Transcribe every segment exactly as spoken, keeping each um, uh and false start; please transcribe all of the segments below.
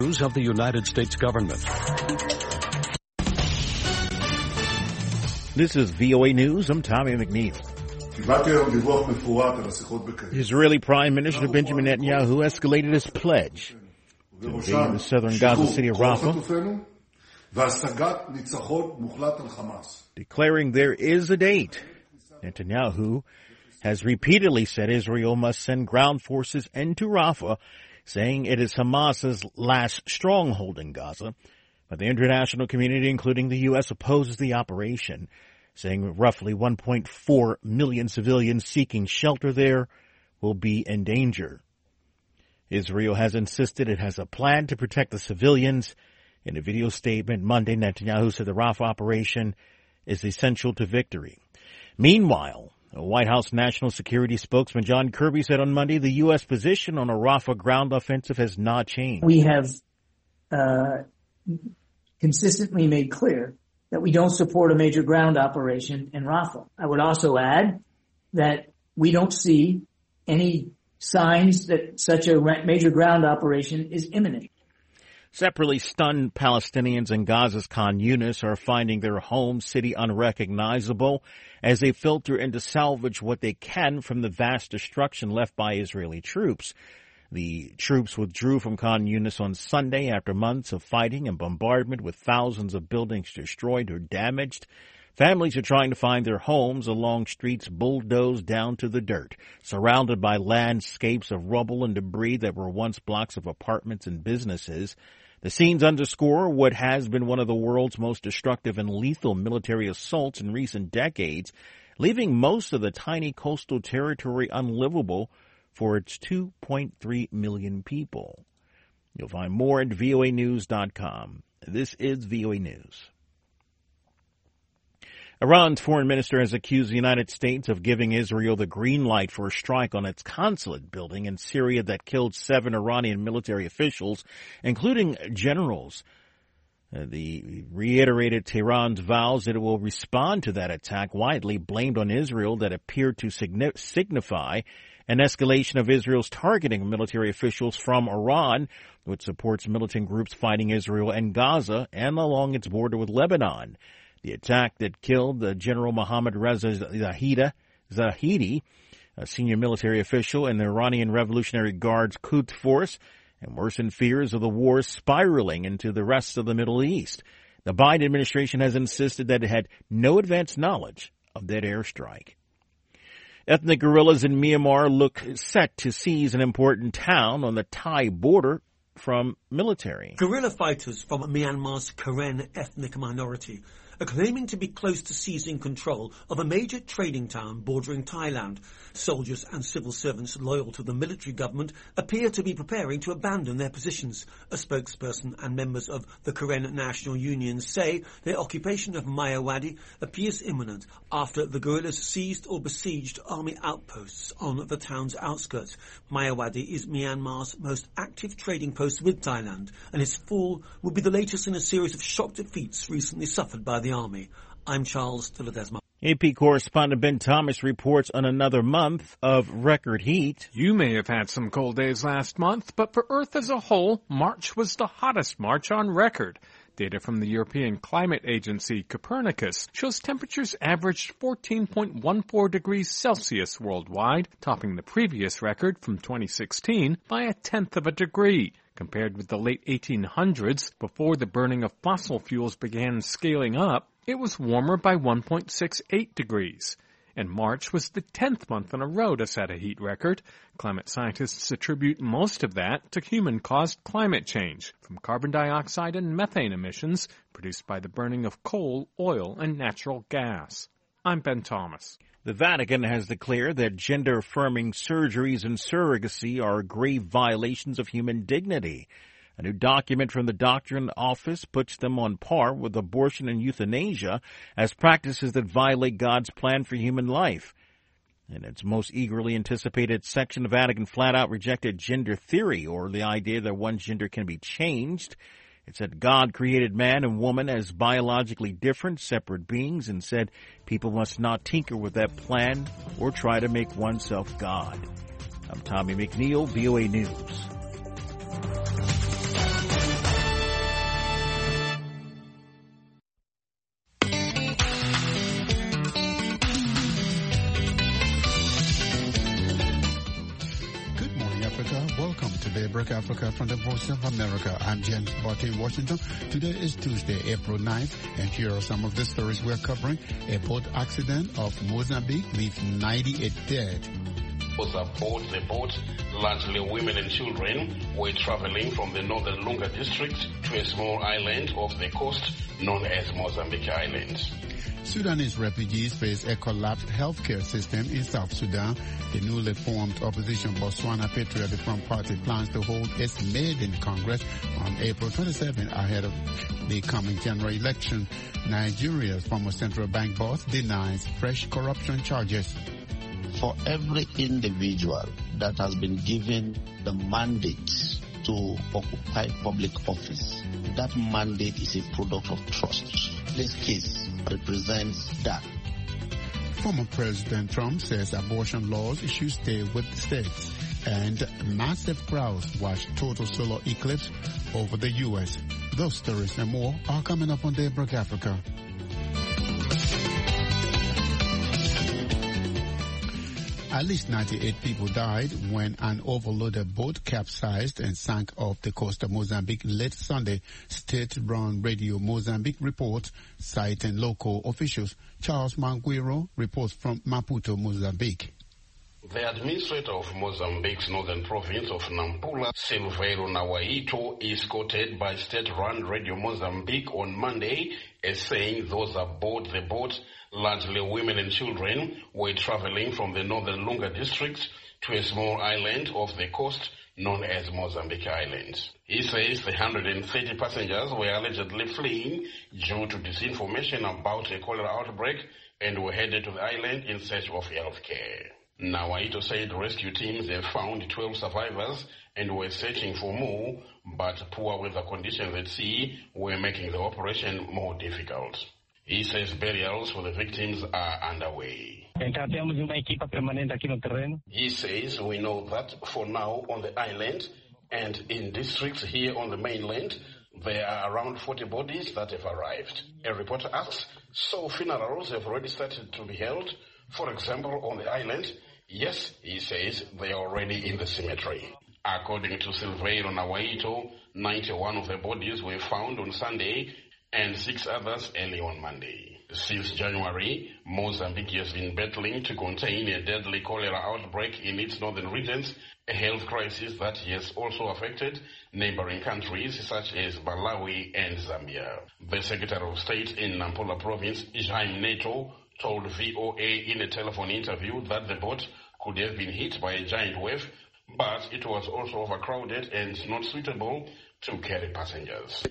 News of the United States government. This is V O A News. I'm Tommy McNeil. Israeli Prime Minister Benjamin Netanyahu escalated his pledge to invade the southern Gaza city of Rafah, declaring there is a date. Netanyahu has repeatedly said Israel must send ground forces into Rafah, saying it is Hamas's last stronghold in Gaza. But the international community, including the U S, opposes the operation, saying roughly one point four million civilians seeking shelter there will be in danger. Israel has insisted it has a plan to protect the civilians. In a video statement Monday, Netanyahu said the Rafah operation is essential to victory. Meanwhile, a White House National Security spokesman John Kirby said on Monday the U S position on a Rafah ground offensive has not changed. We have uh, consistently made clear that we don't support a major ground operation in Rafah. I would also add that we don't see any signs that such a major ground operation is imminent. Separately, stunned Palestinians in Gaza's Khan Yunis are finding their home city unrecognizable as they filter in to salvage what they can from the vast destruction left by Israeli troops. The troops withdrew from Khan Yunis on Sunday after months of fighting and bombardment with thousands of buildings destroyed or damaged. Families are trying to find their homes along streets bulldozed down to the dirt, surrounded by landscapes of rubble and debris that were once blocks of apartments and businesses. The scenes underscore what has been one of the world's most destructive and lethal military assaults in recent decades, leaving most of the tiny coastal territory unlivable for its two point three million people. You'll find more at V O A news dot com. This is V O A News. Iran's foreign minister has accused the United States of giving Israel the green light for a strike on its consulate building in Syria that killed seven Iranian military officials, including generals. Uh, the reiterated Tehran's vows that it will respond to that attack, widely blamed on Israel, that appeared to signi- signify an escalation of Israel's targeting military officials from Iran, which supports militant groups fighting Israel and Gaza and along its border with Lebanon. The attack that killed the General Mohammad Reza Zahidi, Zahidi, a senior military official in the Iranian Revolutionary Guard's Quds Force, and worsened fears of the war spiraling into the rest of the Middle East. The Biden administration has insisted that it had no advance knowledge of that airstrike. Ethnic guerrillas in Myanmar look set to seize an important town on the Thai border from military. Guerrilla fighters from Myanmar's Karen ethnic minority are claiming to be close to seizing control of a major trading town bordering Thailand. Soldiers and civil servants loyal to the military government appear to be preparing to abandon their positions. A spokesperson and members of the Karen National Union say their occupation of Mayawadi appears imminent after the guerrillas seized or besieged army outposts on the town's outskirts. Mayawadi is Myanmar's most active trading post with Thailand, and its fall will be the latest in a series of shock defeats recently suffered by the army. I'm Charles Tilledesma. A P correspondent Ben Thomas reports on another month of record heat. You may have had some cold days last month, but for Earth as a whole, March was the hottest March on record. Data from the European Climate Agency Copernicus shows temperatures averaged fourteen point one four degrees Celsius worldwide, topping the previous record from twenty sixteen by a tenth of a degree. Compared with the late eighteen hundreds, before the burning of fossil fuels began scaling up, it was warmer by one point six eight degrees. And March was the tenth month in a row to set a heat record. Climate scientists attribute most of that to human-caused climate change, from carbon dioxide and methane emissions produced by the burning of coal, oil, and natural gas. I'm Ben Thomas. The Vatican has declared that gender-affirming surgeries and surrogacy are grave violations of human dignity. A new document from the Doctrine Office puts them on par with abortion and euthanasia as practices that violate God's plan for human life. In its most eagerly anticipated section, the Vatican flat out rejected gender theory, or the idea that one's gender can be changed. It said God created man and woman as biologically different, separate beings, and said people must not tinker with that plan or try to make oneself God. I'm Tommy McNeil, V O A News. Daybreak Africa from the Voice of America. I'm James Botte in Washington. Today is Tuesday, April ninth, and here are some of the stories we're covering. A boat accident off Mozambique leaves ninety-eight dead. Was aboard the boat, largely women and children, were traveling from the northern Lunga district to a small island off the coast known as Mozambique Island. Sudanese refugees face a collapsed healthcare system in South Sudan. The newly formed opposition Botswana Patriotic Front Party plans to hold its maiden Congress on April twenty-seventh ahead of the coming general election. Nigeria's former central bank boss denies fresh corruption charges. For every individual that has been given the mandate to occupy public office, that mandate is a product of trust. This case represents that. Former President Trump says abortion laws should stay with the states, and massive crowds watch total solar eclipse over the U S. Those stories and more are coming up on Daybreak Africa. At least ninety-eight people died when an overloaded boat capsized and sank off the coast of Mozambique late Sunday, state-run Radio Mozambique reports, citing local officials. Charles Manguiro reports from Maputo, Mozambique. The administrator of Mozambique's northern province of Nampula, Silveiro Nawaito, is quoted by state-run Radio Mozambique on Monday as saying those aboard the boat, largely women and children, were traveling from the northern Lunga district to a small island off the coast known as Mozambique Island. He says the one hundred thirty passengers were allegedly fleeing due to disinformation about a cholera outbreak and were headed to the island in search of health care. Nawaito said rescue teams have found twelve survivors and were searching for more, but poor weather conditions at sea were making the operation more difficult. He says burials for the victims are underway. He says we know that for now on the island and in districts here on the mainland, there are around forty bodies that have arrived. A reporter asks, so funerals have already started to be held? For example, on the island? Yes, he says, they are already in the cemetery. According to Silveiro Nawaito, ninety-one of the bodies were found on Sunday and six others early on Monday. Since January, Mozambique has been battling to contain a deadly cholera outbreak in its northern regions, a health crisis that has also affected neighboring countries such as Malawi and Zambia. The Secretary of State in Nampula Province, Jaime Neto, told V O A in a telephone interview that the boat could have been hit by a giant wave, but it was also overcrowded and not suitable to carry passengers.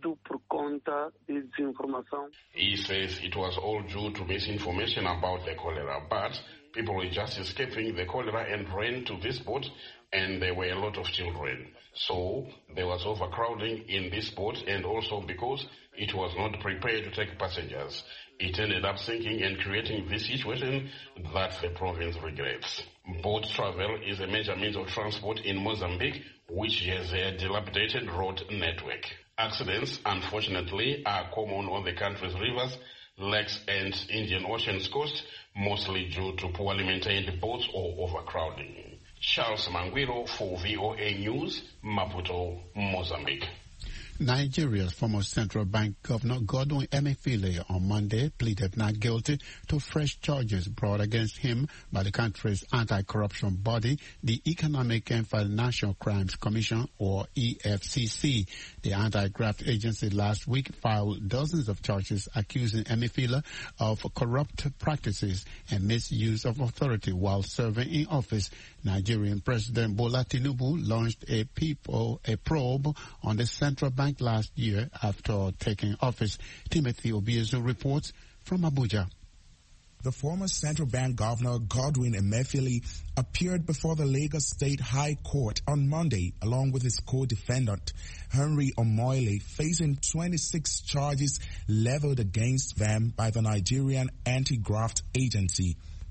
He says it was all due to misinformation about the cholera, but people were just escaping the cholera and ran to this boat, and there were a lot of children. So there was overcrowding in this boat, and also because it was not prepared to take passengers. It ended up sinking and creating this situation that the province regrets. Boat travel is a major means of transport in Mozambique, which has a dilapidated road network. Accidents, unfortunately, are common on the country's rivers, lakes and Indian Ocean's coast, mostly due to poorly maintained boats or overcrowding. Charles Manguiro for V O A News, Maputo, Mozambique. Nigeria's former central bank governor Godwin Emefiele on Monday pleaded not guilty to fresh charges brought against him by the country's anti-corruption body, the Economic and Financial Crimes Commission, or E F C C. The anti-graft agency last week filed dozens of charges accusing Emefiele of corrupt practices and misuse of authority while serving in office. Nigerian President Bola Tinubu launched a people a probe on the central bank last year after taking office. Timothy Obiezu reports from Abuja. The former central bank governor Godwin Emefiele appeared before the Lagos State High Court on Monday along with his co-defendant Henry Omoyele, facing twenty-six charges leveled against them by the Nigerian Anti-Graft Agency.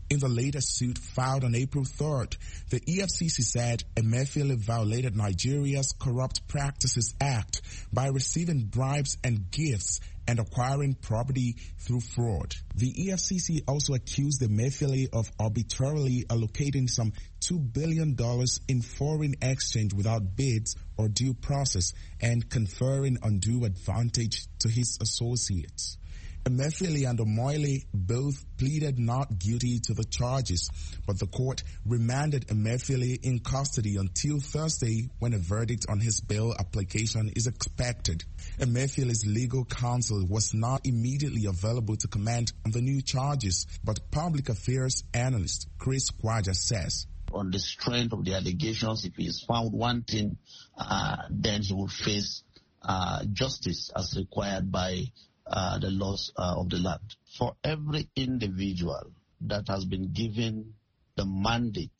In the latest suit filed on April third, the E F C C said Emefiele violated Nigeria's Corrupt Practices Act by receiving bribes and gifts and acquiring property through fraud. The E F C C also accused Emefiele of arbitrarily allocating some two billion dollars in foreign exchange without bids or due process and conferring undue advantage to his associates. Emefiele and Omoyele both pleaded not guilty to the charges, but the court remanded Emefiele in custody until Thursday when a verdict on his bail application is expected. Emefiele's legal counsel was not immediately available to comment on the new charges, but public affairs analyst Chris Kwaja says, on the strength of the allegations, if he is found wanting, uh, then he will face uh, justice as required by Uh, the laws uh, of the land. For every individual that has been given the mandate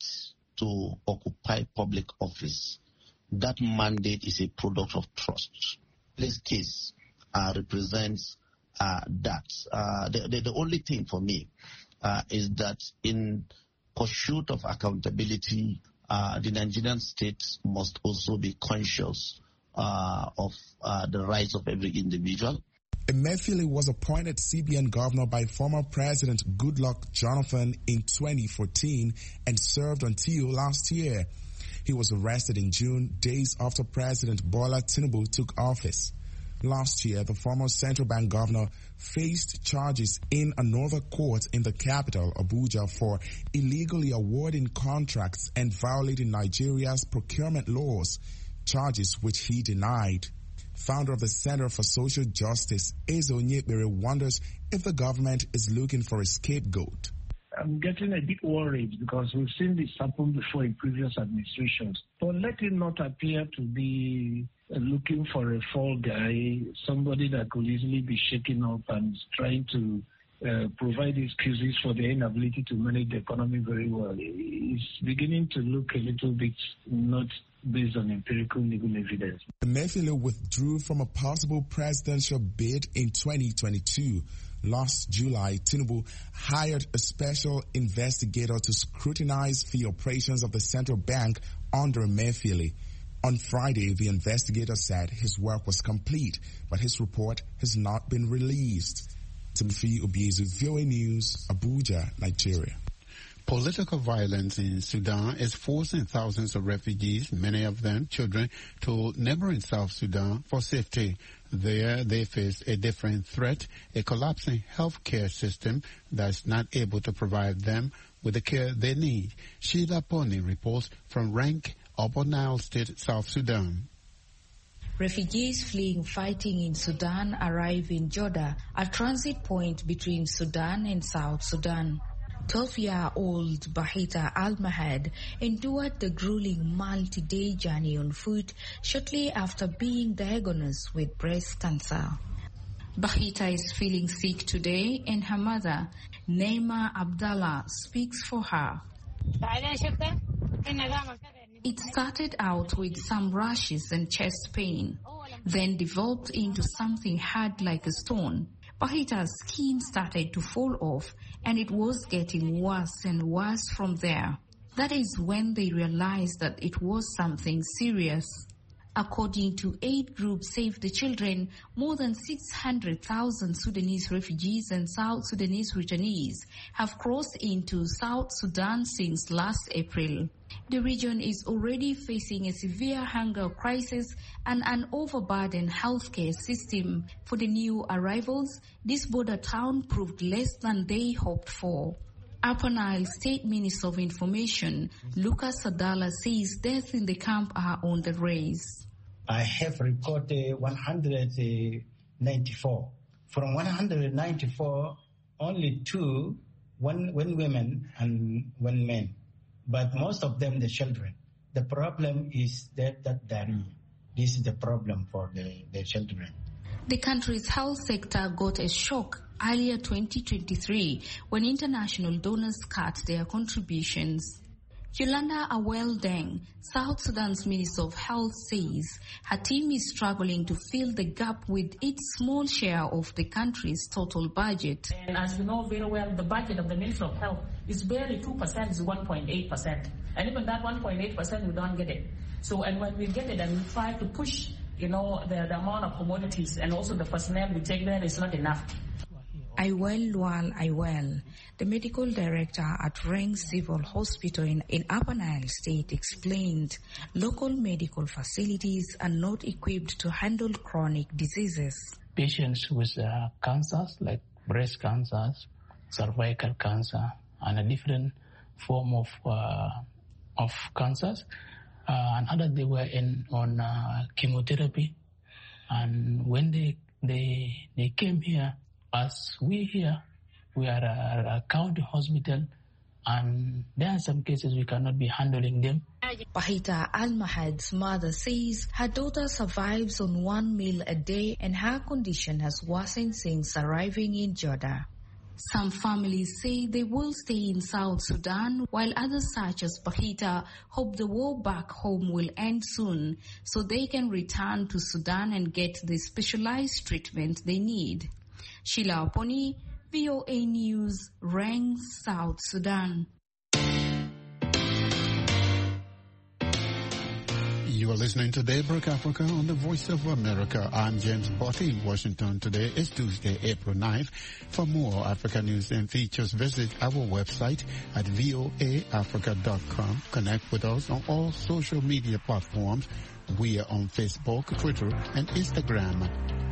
to occupy public office, that mandate is a product of trust. This case uh, represents uh, that. Uh, the, the, the only thing for me uh, is that in pursuit of accountability, uh, the Nigerian state must also be conscious uh, of uh, the rights of every individual. Emefiele was appointed C B N governor by former President Goodluck Jonathan in twenty fourteen and served until last year. He was arrested in June, days after President Bola Tinubu took office. Last year, the former central bank governor faced charges in another court in the capital, Abuja, for illegally awarding contracts and violating Nigeria's procurement laws, charges which he denied. Founder of the Center for Social Justice, Eze Onyekpere, wonders if the government is looking for a scapegoat. I'm getting a bit worried because we've seen this happen before in previous administrations. But let it not appear to be looking for a fall guy, somebody that could easily be shaken up and trying to uh, provide excuses for their inability to manage the economy very well. It's beginning to look a little bit not based on empirical legal evidence. Emefiele withdrew from a possible presidential bid in twenty twenty-two. Last July, Tinubu hired a special investigator to scrutinize the operations of the central bank under Emefiele. On Friday, the investigator said his work was complete, but his report has not been released. Timothy Obiezu, V O A News, Abuja, Nigeria. Political violence in Sudan is forcing thousands of refugees, many of them children, to neighboring South Sudan for safety. There they face a different threat, a collapsing healthcare system that's not able to provide them with the care they need. Sheila Pony reports from Rank, Upper Nile State, South Sudan. Refugees fleeing fighting in Sudan arrive in Joda, a transit point between Sudan and South Sudan. twelve-year-old Bahita Al-Mahad endured the grueling multi-day journey on foot shortly after being diagnosed with breast cancer. Bahita is feeling sick today and her mother, Neema Abdallah, speaks for her. It started out with some rashes and chest pain, then developed into something hard like a stone. Bahita's skin started to fall off, and it was getting worse and worse from there. That is when they realized that it was something serious. According to Aid Group Save the Children, more than six hundred thousand Sudanese refugees and South Sudanese returnees have crossed into South Sudan since last April. The region is already facing a severe hunger crisis and an overburdened healthcare system. For the new arrivals, this border town proved less than they hoped for. Upper Nile State Minister of Information, Lucas Sadala, says deaths in the camp are on the rise. I have reported one hundred ninety-four. From one hundred ninety-four, only two, one, one women and one man. But most of them, the children. The problem is that, that diarrhea. This is the problem for the, the children. The country's health sector got a shock earlier twenty twenty-three when international donors cut their contributions. Yolanda Awel-Deng, South Sudan's Minister of Health, says her team is struggling to fill the gap with its small share of the country's total budget. And as you know very well, the budget of the Ministry of Health is barely two percent, is one point eight percent. And even that one point eight percent, we don't get it. So, and when we get it and we try to push, you know, the, the amount of commodities and also the personnel we take there is not enough. Iwel Lual Iwel, the medical director at Reng Civil Hospital in, in Upper Nile State, explained local medical facilities are not equipped to handle chronic diseases. Patients with uh, cancers like breast cancers, cervical cancer, and a different form of uh, of cancers, uh, and others they were in on uh, chemotherapy, and when they they they came here. As we here, we are a, a county hospital, and there are some cases we cannot be handling them. Pahita Al-Mahad's mother says her daughter survives on one meal a day and her condition has worsened since arriving in Jeddah. Some families say they will stay in South Sudan, while others such as Pahita hope the war back home will end soon so they can return to Sudan and get the specialized treatment they need. Sheila Oponi, V O A News, Reng, South Sudan. You are listening to Daybreak Africa on the Voice of America. I'm James Botti in Washington. Today is Tuesday, April ninth. For more Africa news and features, visit our website at voa africa dot com. Connect with us on all social media platforms. We are on Facebook, Twitter, and Instagram.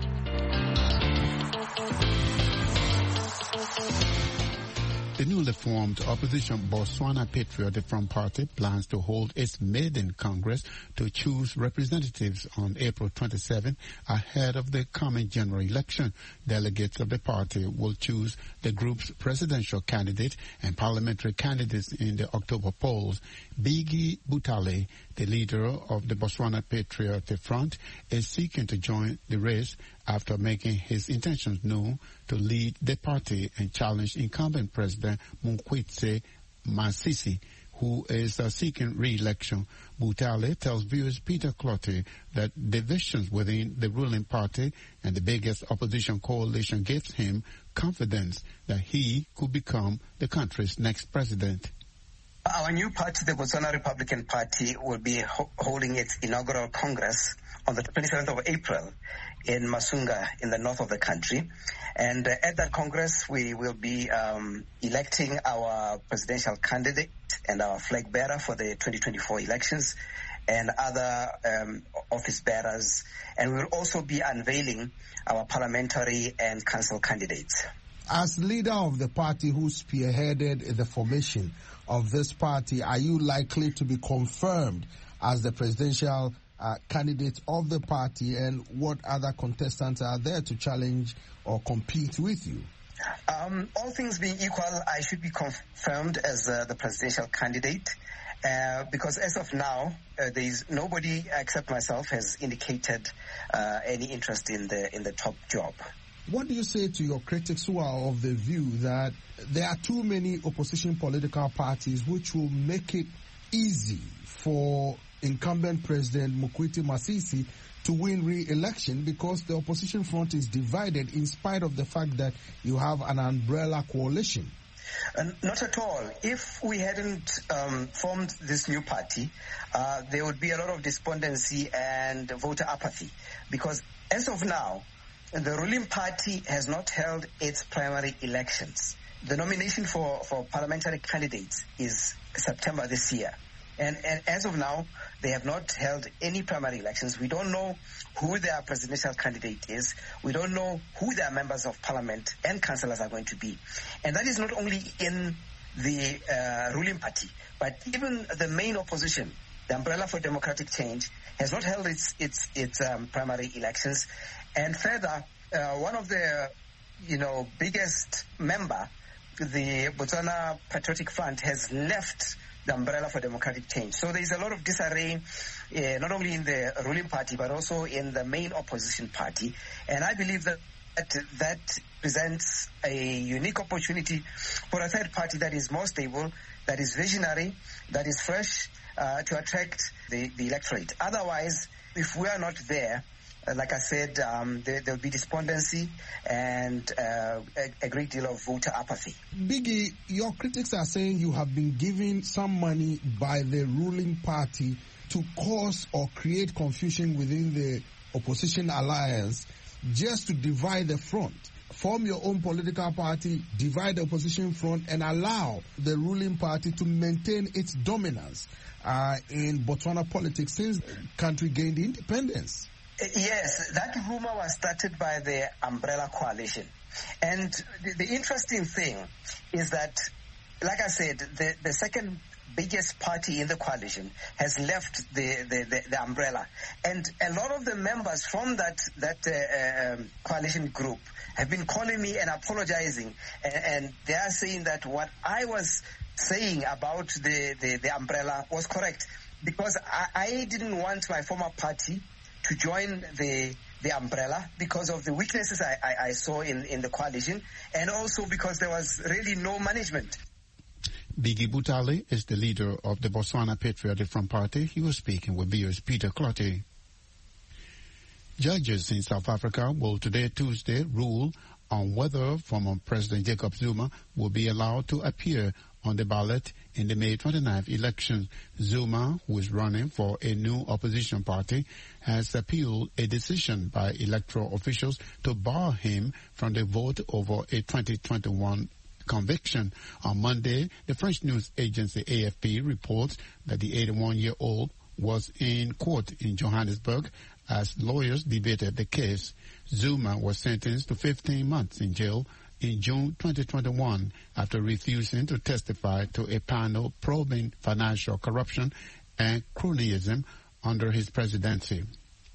The newly formed opposition Botswana Patriotic Front Party plans to hold its maiden Congress to choose representatives on April twenty-seventh ahead of the coming general election. Delegates of the party will choose the group's presidential candidate and parliamentary candidates in the October polls. Biggie Butale, the leader of the Botswana Patriotic Front, is seeking to join the race after making his intentions known to lead the party and challenge incumbent President Mokgweetsi Masisi, who is uh, seeking re-election. Butale tells viewers Peter Clottey that divisions within the ruling party and the biggest opposition coalition gives him confidence that he could become the country's next president. Our new party, the Botswana Republican Party, will be ho- holding its inaugural Congress on the twenty-seventh of April in Masunga in the north of the country. And uh, at that Congress, we will be um, electing our presidential candidate and our flag bearer for the twenty twenty-four elections and other um, office bearers. And we will also be unveiling our parliamentary and council candidates. As leader of the party who spearheaded the formation of this party, are you likely to be confirmed as the presidential uh, candidate of the party, and what other contestants are there to challenge or compete with you? Um, all things being equal, I should be confirmed as uh, the presidential candidate uh, because as of now, uh, there is nobody except myself has indicated uh, any interest in the in the top job. What do you say to your critics who are of the view that there are too many opposition political parties which will make it easy for incumbent President Mokgweetsi Masisi to win re-election because the opposition front is divided in spite of the fact that you have an umbrella coalition? Uh, not at all. If we hadn't um, formed this new party, uh, there would be a lot of despondency and voter apathy because as of now, the ruling party has not held its primary elections. The nomination for, for parliamentary candidates is September this year. And, and as of now, they have not held any primary elections. We don't know who their presidential candidate is. We don't know who their members of parliament and councillors are going to be. And that is not only in the uh, ruling party, but even the main opposition, the Umbrella for Democratic Change, has not held its its its um, primary elections. And further, uh, one of the, you know, biggest member, the Botswana Patriotic Front, has left the Umbrella for Democratic Change. So there is a lot of disarray, uh, not only in the ruling party, but also in the main opposition party. And I believe that that presents a unique opportunity for a third party that is more stable, that is visionary, that is fresh, uh, to attract the, the electorate. Otherwise, if we are not there, uh, like I said, um, there will be despondency and uh, a, a great deal of voter apathy. Biggie, your critics are saying you have been given some money by the ruling party to cause or create confusion within the opposition alliance just to divide the front. Form your own political party, divide the opposition front, and allow the ruling party to maintain its dominance uh, in Botswana politics since the country gained independence. Yes, that rumor was started by the Umbrella Coalition. And the, the interesting thing is that, like I said, the, the second biggest party in the coalition has left the, the, the, the umbrella. And a lot of the members from that, that uh, um, coalition group have been calling me and apologizing. And, and they are saying that what I was saying about the, the, the umbrella was correct. Because I, I didn't want my former party to join the the umbrella because of the weaknesses I, I, I saw in, in the coalition, and also because there was really no management. Biggie Butale is the leader of the Botswana Patriotic Front Party. He was speaking with V O's Peter Clotty. Judges in South Africa will today, Tuesday, rule on whether former President Jacob Zuma will be allowed to appear on the ballot in the May twenty-ninth election. Zuma, who is running for a new opposition party, has appealed a decision by electoral officials to bar him from the vote over a twenty twenty-one conviction. On Monday, the French news agency A F P reports that the eighty-one-year-old was in court in Johannesburg as lawyers debated the case. Zuma was sentenced to fifteen months in jail in June twenty twenty-one after refusing to testify to a panel probing financial corruption and cronyism under his presidency.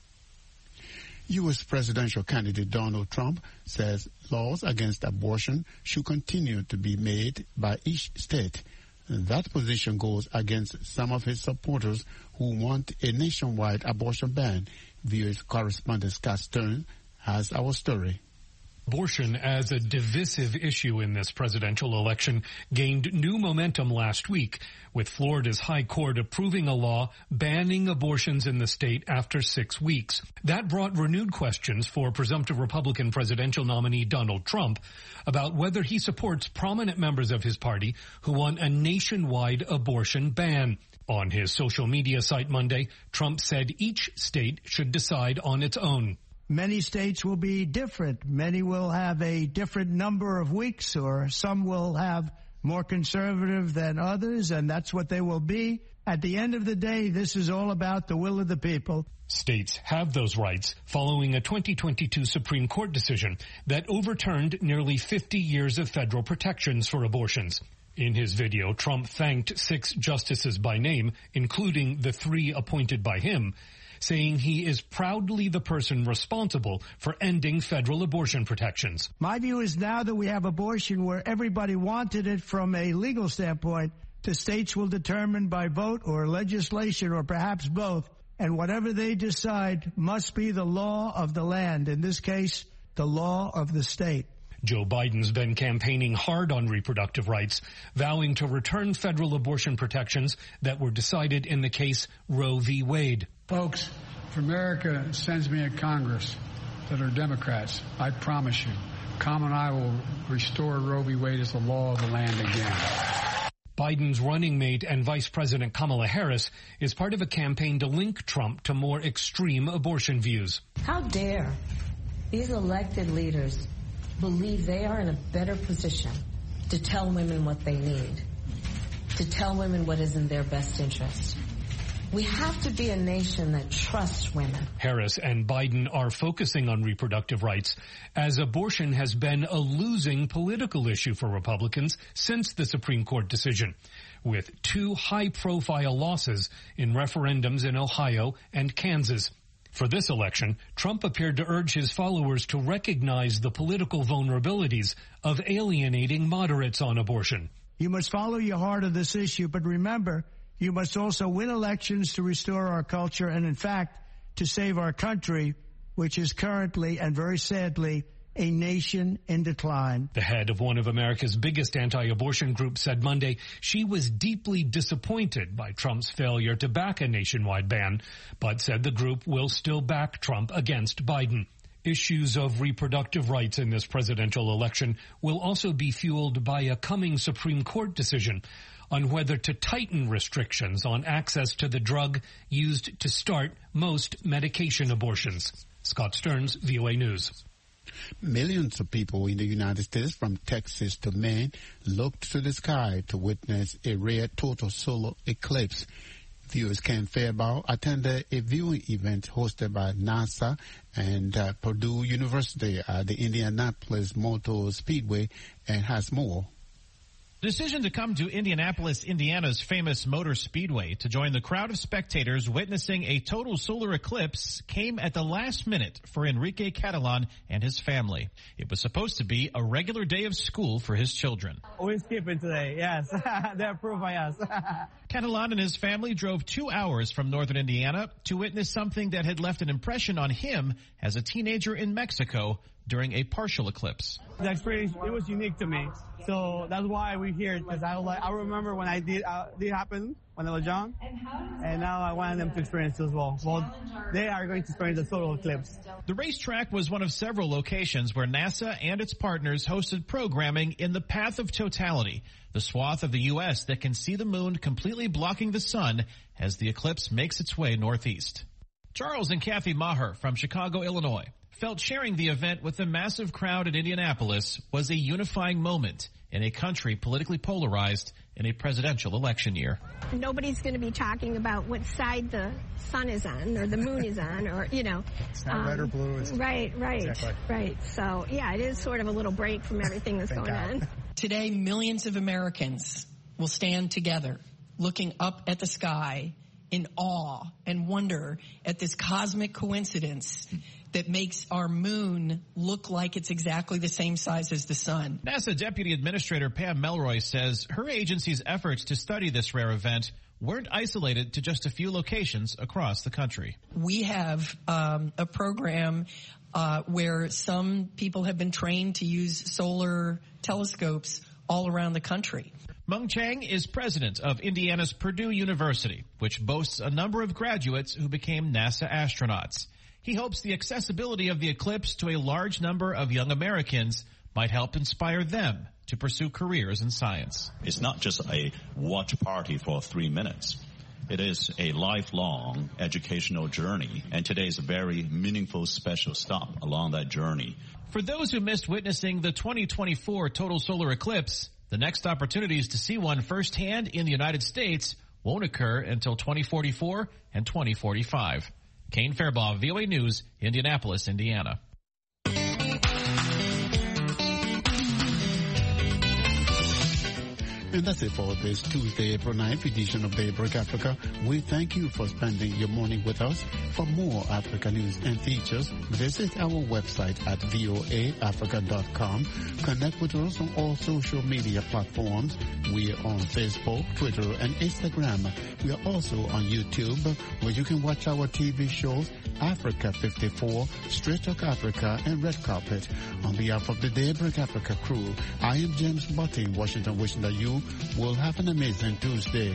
U S presidential candidate Donald Trump says laws against abortion should continue to be made by each state. That position goes against some of his supporters who want a nationwide abortion ban. V O's correspondent Scott Stern has our story. Abortion as a divisive issue in this presidential election gained new momentum last week, with Florida's High Court approving a law banning abortions in the state after six weeks. That brought renewed questions for presumptive Republican presidential nominee Donald Trump about whether he supports prominent members of his party who want a nationwide abortion ban. On his social media site Monday, Trump said each state should decide on its own. Many states will be different. Many will have a different number of weeks, or some will have more conservative than others, and that's what they will be. At the end of the day, this is all about the will of the people. States have those rights following a twenty twenty-two Supreme Court decision that overturned nearly fifty years of federal protections for abortions. In his video, Trump thanked six justices by name, including the three appointed by him, saying he is proudly the person responsible for ending federal abortion protections. My view is now that we have abortion where everybody wanted it from a legal standpoint, the states will determine by vote or legislation or perhaps both, and whatever they decide must be the law of the land, in this case, the law of the state. Joe Biden's been campaigning hard on reproductive rights, vowing to return federal abortion protections that were decided in the case Roe v. Wade. Folks, if America sends me a Congress that are Democrats, I promise you, Tom and I will restore Roe v. Wade as the law of the land again. Biden's running mate and Vice President Kamala Harris is part of a campaign to link Trump to more extreme abortion views. How dare these elected leaders believe they are in a better position to tell women what they need, to tell women what is in their best interest. We have to be a nation that trusts women. Harris and Biden are focusing on reproductive rights as abortion has been a losing political issue for Republicans since the Supreme Court decision, with two high-profile losses in referendums in Ohio and Kansas. For this election, Trump appeared to urge his followers to recognize the political vulnerabilities of alienating moderates on abortion. You must follow your heart of this issue, but remember, you must also win elections to restore our culture and, in fact, to save our country, which is currently and very sadly a nation in decline. The head of one of America's biggest anti-abortion groups said Monday she was deeply disappointed by Trump's failure to back a nationwide ban, but said the group will still back Trump against Biden. Issues of reproductive rights in this presidential election will also be fueled by a coming Supreme Court decision on whether to tighten restrictions on access to the drug used to start most medication abortions. Scott Stearns, V O A News. Millions of people in the United States, from Texas to Maine, looked to the sky to witness a rare total solar eclipse. Viewers Ken Fairbaugh attended a viewing event hosted by NASA and uh, Purdue University at the Indianapolis Motor Speedway and has more. The decision to come to Indianapolis, Indiana's famous Motor Speedway to join the crowd of spectators witnessing a total solar eclipse came at the last minute for Enrique Catalan and his family. It was supposed to be a regular day of school for his children. We're skipping today, yes. They're approved by us. Catalan and his family drove two hours from northern Indiana to witness something that had left an impression on him as a teenager in Mexico during a partial eclipse. The experience, it was unique to me. So that's why we're here, because I was like, I remember when I did, uh, did happen when I was young, and now I want them to experience it as well. Well, they are going to experience the total eclipse. The racetrack was one of several locations where NASA and its partners hosted programming in the Path of Totality, the swath of the U S that can see the moon completely blocking the sun as the eclipse makes its way northeast. Charles and Kathy Maher from Chicago, Illinois, felt sharing the event with the massive crowd in Indianapolis was a unifying moment in a country politically polarized in a presidential election year. Nobody's going to be talking about what side the sun is on or the moon is on, or, you know. It's not um, red or blue. It's right, right, exactly. right. So, yeah, it is sort of a little break from everything that's going God. on. Today, millions of Americans will stand together looking up at the sky in awe and wonder at this cosmic coincidence that makes our moon look like it's exactly the same size as the sun. NASA Deputy Administrator Pam Melroy says her agency's efforts to study this rare event weren't isolated to just a few locations across the country. We have um, a program uh, where some people have been trained to use solar telescopes all around the country. Mung Chang is president of Indiana's Purdue University, which boasts a number of graduates who became NASA astronauts. He hopes the accessibility of the eclipse to a large number of young Americans might help inspire them to pursue careers in science. It's not just a watch party for three minutes. It is a lifelong educational journey, and today is a very meaningful special stop along that journey. For those who missed witnessing the twenty twenty-four total solar eclipse, the next opportunities to see one firsthand in the United States won't occur until twenty forty-four and twenty forty-five. Kane Fairbaugh, V O A News, Indianapolis, Indiana. And that's it for this Tuesday, April ninth edition of Daybreak Africa. We thank you for spending your morning with us. For more Africa news and features, visit our website at voa africa dot com. Connect with us on all social media platforms. We are on Facebook, Twitter, and Instagram. We are also on YouTube, where you can watch our T V shows, Africa fifty-four, Straight Talk Africa, and Red Carpet. On behalf of the Daybreak Africa crew, I am James Butty in Washington, wishing that you will have an amazing Tuesday.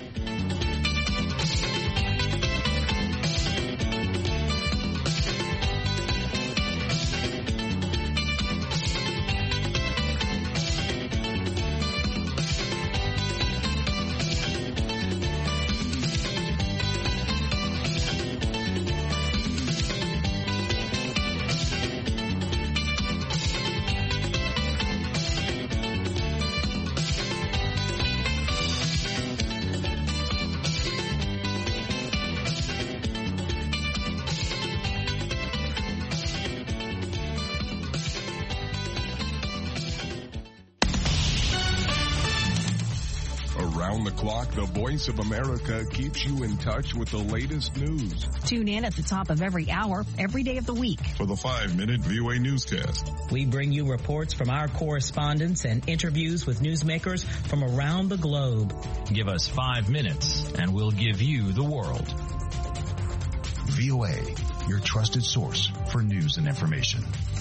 Around the clock, the Voice of America keeps you in touch with the latest news. Tune in at the top of every hour, every day of the week. For the five-minute V O A Newscast. We bring you reports from our correspondents and interviews with newsmakers from around the globe. Give us five minutes, and we'll give you the world. V O A, your trusted source for news and information.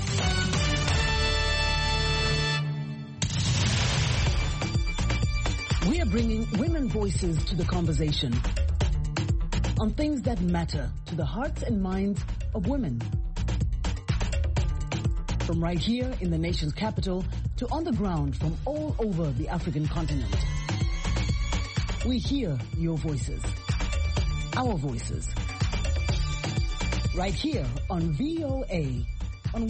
We are bringing women voices to the conversation on things that matter to the hearts and minds of women. From right here in the nation's capital to on the ground from all over the African continent. We hear your voices, our voices, right here on V O A